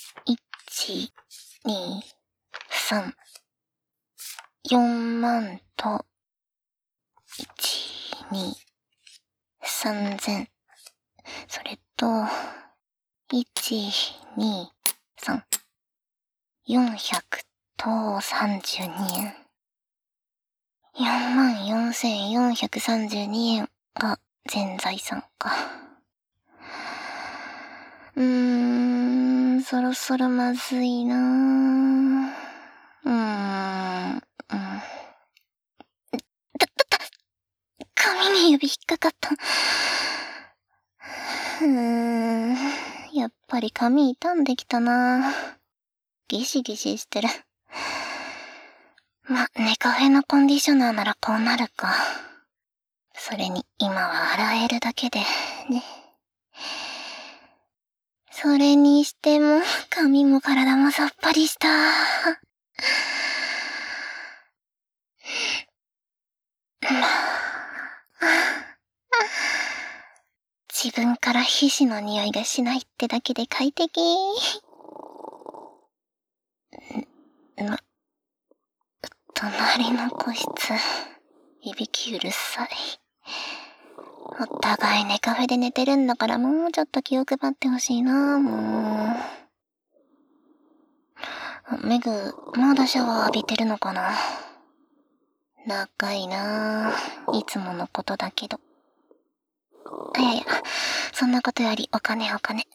1、2、3、4万と、1、2、3000。それと、1、2、3、400と32円。44,432円が全財産か。そろそろまずいなぁ。髪に指引っかかった。やっぱり髪傷んできたな。ギシギシしてる。ネカフェのコンディショナーならこうなるか。それに今は洗えるだけで、ね。それにしても、髪も体もさっぱりした。自分から皮脂の匂いがしないってだけで快適。隣の個室、いびきうるさい。お互いネカフェで寝てるんだからもうちょっと気を配ってほしいな、もう。メグ、まだシャワー浴びてるのかな。長いなぁ。いつものことだけど。いやいや、そんなことよりお金。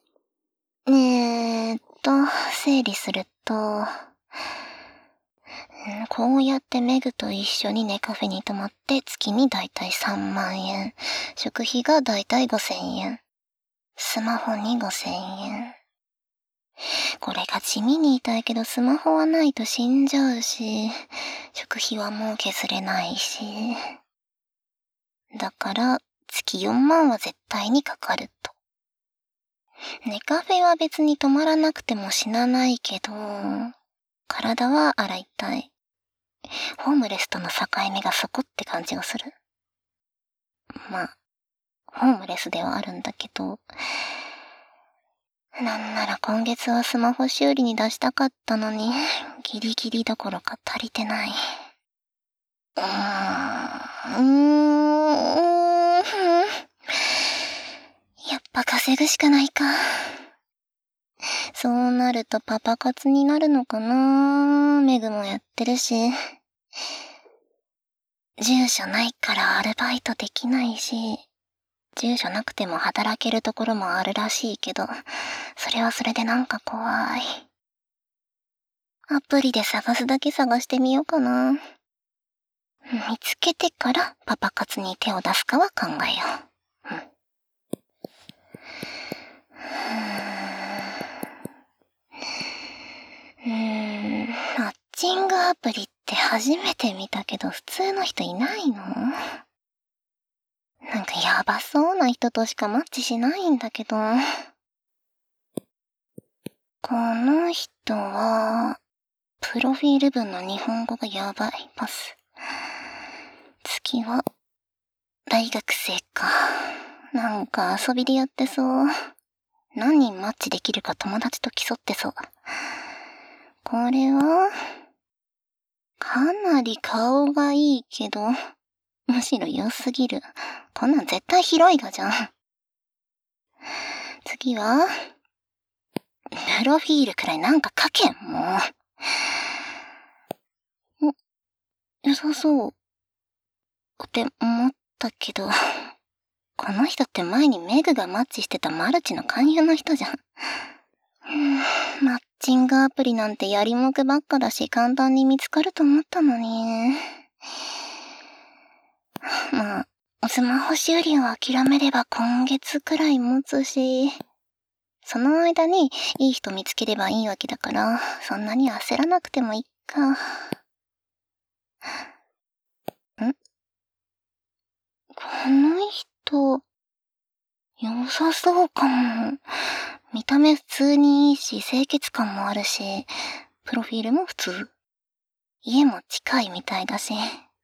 整理すると、こうやってメグと一緒にネカフェに泊まって月にだいたい3万円。食費がだいたい5000円。スマホに5000円。これが地味に痛いけどスマホはないと死んじゃうし、食費はもう削れないし。だから月4万は絶対にかかると。ネカフェは別に泊まらなくても死なないけど、体は洗いたい。ホームレスとの境目がそこって感じがする。ホームレスではあるんだけど、なんなら今月はスマホ修理に出したかったのに、ギリギリどころか足りてない。やっぱ稼ぐしかないか。そうなるとパパ活になるのかな。メグもやってるし。住所ないからアルバイトできないし、住所なくても働けるところもあるらしいけど、それはそれでなんか怖い。アプリで探すだけ探してみようかな。見つけてからパパ活に手を出すかは考えよう。マッチングアプリって初めて見たけど普通の人いないの？なんかやばそうな人としかマッチしないんだけど。この人は、プロフィール文の日本語がやばい。パス。次は、大学生か。なんか遊びでやってそう。何人マッチできるか友達と競ってそう。これは、かなり顔がいいけど、むしろ良すぎる。こんなん絶対広いがじゃん。次は、プロフィールくらいなんか書けん、もう。良さそう。って思ったけど、この人って前にメグがマッチしてたマルチの勧誘の人じゃん。マッチングアプリなんてやりもくばっかだし簡単に見つかると思ったのに。スマホ修理を諦めれば今月くらい持つし、その間にいい人見つければいいわけだから、そんなに焦らなくてもいいか。この人、良さそうかも。見た目普通にいいし、清潔感もあるし、プロフィールも普通。家も近いみたいだし。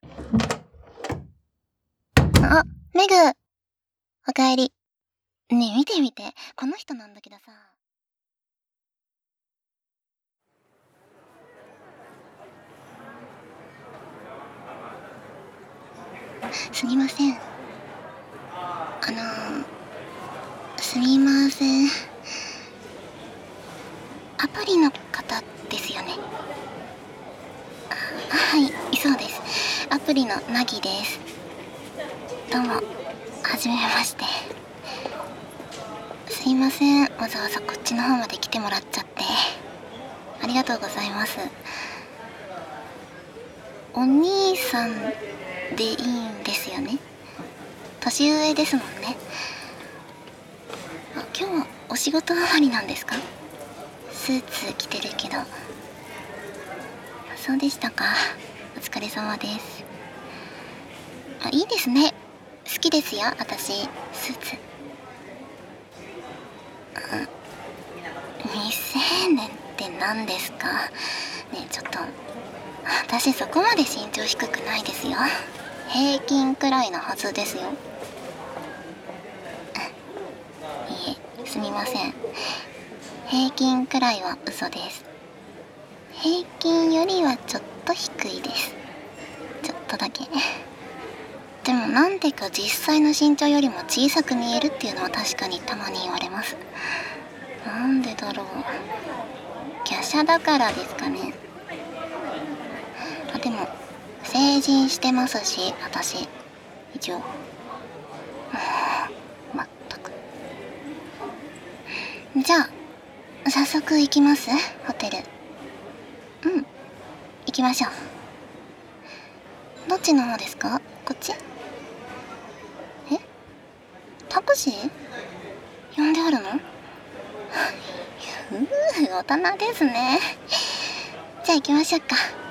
あ、メグ！おかえり。ねえ、見て。この人なんだけどさ。 すみません。すみません。アプリの方ですよね。はい、そうです。アプリのナギです。どうも、はじめまして。すいません、わざわざこっちの方まで来てもらっちゃって。ありがとうございます。お兄さんでいいんですよね。年上ですもんね。今日はお仕事終わりなんですか？スーツ着てるけど。そうでしたか。お疲れ様です。いいですね。好きですよ、私スーツ。未成年って何ですかね。ちょっと私そこまで身長低くないですよ。平均くらいのはずですよ。いえ、すみません。平均くらいは嘘です。平均よりはちょっと低いです。ちょっとだけ。でもなんでか実際の身長よりも小さく見えるっていうのは確かにたまに言われます。なんでだろう。華奢だからですかね。でも成人してますし、私一応。まったく。じゃあ早速行きます？ホテル。行きましょう。どっちの方ですか？こっち？タクシー呼んであるの？大人ですね。じゃあ行きましょうか。